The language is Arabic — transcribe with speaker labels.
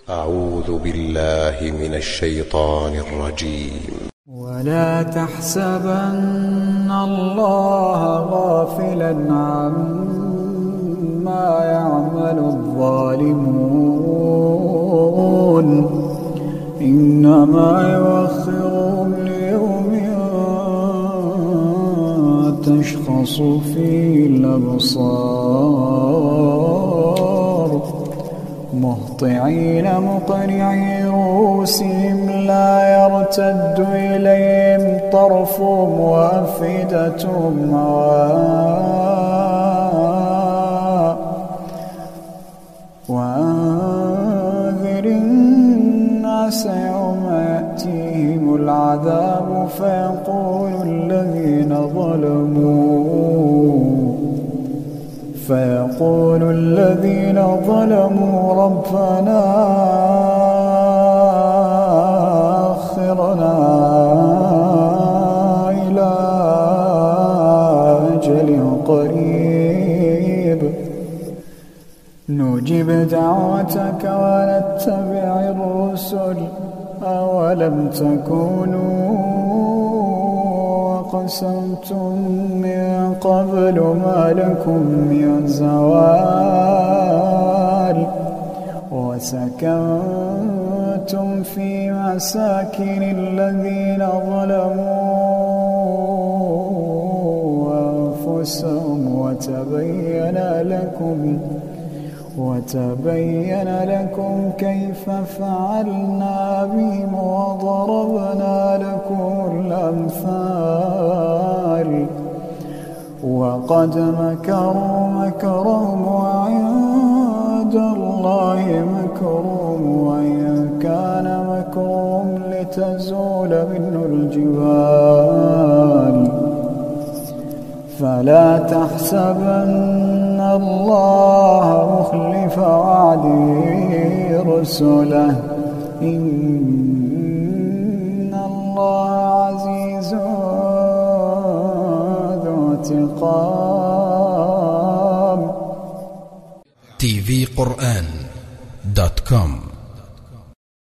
Speaker 1: أعوذ بالله من الشيطان الرجيم.
Speaker 2: ولا تحسبن الله غافلا عما يعمل الظالمون إنما يؤخرهم ليوم تشخص فيه الأبصار مهطعين مقنعي رؤوسهم لا يرتد إليهم طرفهم وأفئدتهم هواء وأنذر الناس يوم يأتيهم العذاب فيقول الذين ظلموا ربنا أخرنا إلى أجل قريب نجب دعوتك ونتبع الرسل أولم تكونوا أقسمتم من قبل ما لكم من زوال وسكنتم في مساكن الذين ظلموا أنفسهم وتبين لكم كيف فعلنا بهم وضربنا لكم الأمثال وقد مكروا مكرهم وعند الله مكرهم وإن كان مكرهم لتزول منه الجبال فلا تحسبن الله مخلف وعده رسله إن الله عزيز ذو انتقام.
Speaker 3: tvquran.com